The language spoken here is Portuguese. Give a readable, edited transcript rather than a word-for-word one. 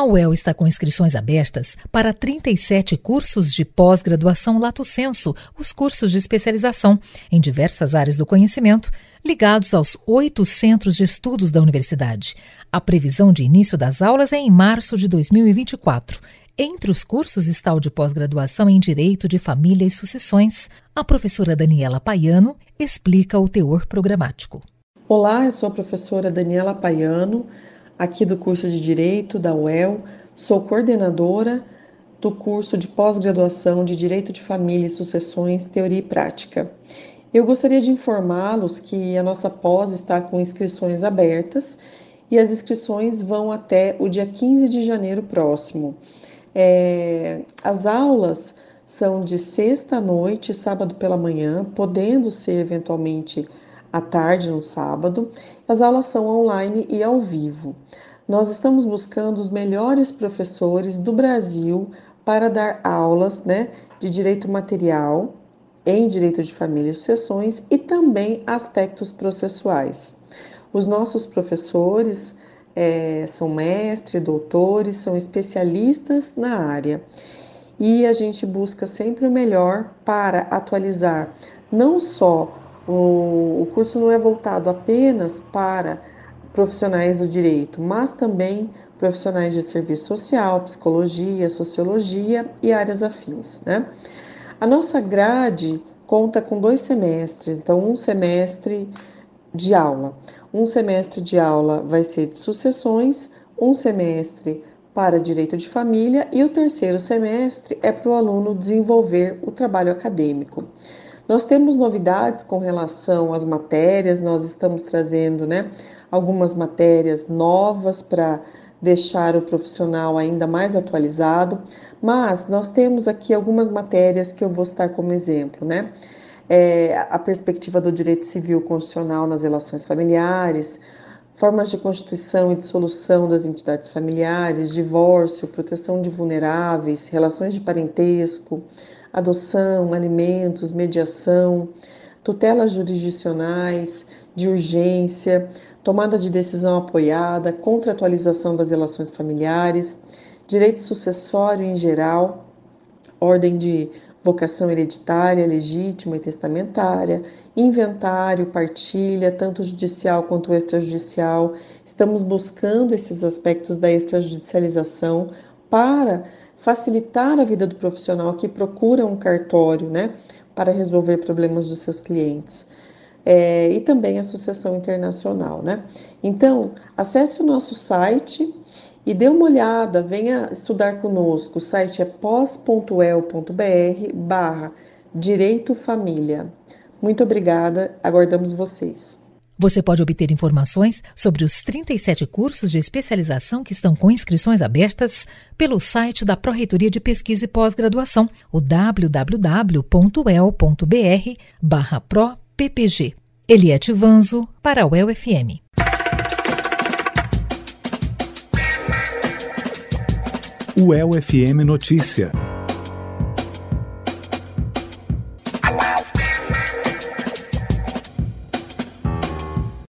A UEL está com inscrições abertas para 37 cursos de pós-graduação Lato Sensu, os cursos de especialização em diversas áreas do conhecimento, ligados aos 8 centros de estudos da universidade. A previsão de início das aulas é em março de 2024. Entre os cursos está o de pós-graduação em Direito de Família e Sucessões. A professora Daniela Paiano explica o teor programático. Olá, eu sou a professora Daniela Paiano, aqui do curso de Direito da UEL, sou coordenadora do curso de pós-graduação de Direito de Família e Sucessões, Teoria e Prática. Eu gostaria de informá-los que a nossa pós está com inscrições abertas e as inscrições vão até o dia 15 de janeiro próximo. As aulas são de sexta à noite, sábado pela manhã, podendo ser eventualmente à tarde no sábado. As aulas são online e ao vivo. Nós estamos buscando os melhores professores do Brasil para dar aulas, de direito material, em direito de família e sucessões e também aspectos processuais. Os nossos professores são mestres, doutores, são especialistas na área. E a gente busca sempre o melhor para atualizar não só o curso não é voltado apenas para profissionais do direito, mas também profissionais de serviço social, psicologia, sociologia e áreas afins, A nossa grade conta com 2 semestres, então um semestre de aula. Um semestre de aula vai ser de sucessões, um semestre para direito de família e o terceiro semestre é para o aluno desenvolver o trabalho acadêmico. Nós temos novidades com relação às matérias, nós estamos trazendo algumas matérias novas para deixar o profissional ainda mais atualizado, mas nós temos aqui algumas matérias que eu vou citar como exemplo, a perspectiva do direito civil constitucional nas relações familiares, formas de constituição e dissolução das entidades familiares, divórcio, proteção de vulneráveis, relações de parentesco, adoção, alimentos, mediação, tutelas jurisdicionais, de urgência, tomada de decisão apoiada, contratualização das relações familiares, direito sucessório em geral, ordem de vocação hereditária, legítima e testamentária, inventário, partilha, tanto judicial quanto extrajudicial. Estamos buscando esses aspectos da extrajudicialização para facilitar a vida do profissional que procura um cartório, para resolver problemas dos seus clientes. E também a associação internacional, Então, acesse o nosso site e dê uma olhada, venha estudar conosco. O site é pos.uel.br/Direito Família. Muito obrigada, aguardamos vocês. Você pode obter informações sobre os 37 cursos de especialização que estão com inscrições abertas pelo site da Pró-Reitoria de Pesquisa e Pós-Graduação, o www.uel.br/pro-ppg. Eliette Vanzo, para a UEL FM. UEL FM Notícia.